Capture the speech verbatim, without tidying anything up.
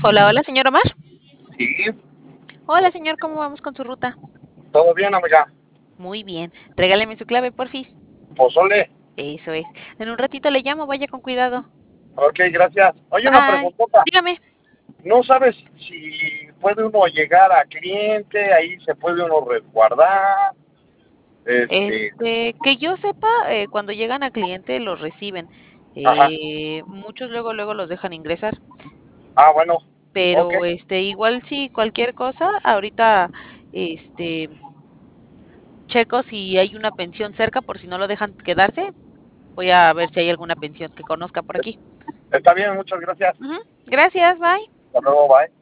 Hola, hola, señor Omar. Sí, Hola, señor, ¿cómo vamos con su ruta? todo bien, amiga. Muy bien. Regáleme su clave, porfis. Pozole. Eso es. En un ratito le llamo, vaya con cuidado. Ok, gracias. Oye, una Bye. preguntota. Dígame. ¿No sabes si puede uno llegar a cliente? Ahí se puede uno resguardar. Este, Este, que yo sepa, eh, cuando llegan a cliente los reciben. ajá. Eh, muchos luego, luego los dejan ingresar. Ah, bueno. Ok. Pero, este, igual si cualquier cosa, ahorita, este, checo si hay una pensión cerca por si no lo dejan quedarse. Voy a ver si hay alguna pensión que conozca por aquí. Está bien, muchas gracias. Ujú. Gracias, bye. Hasta luego, bye.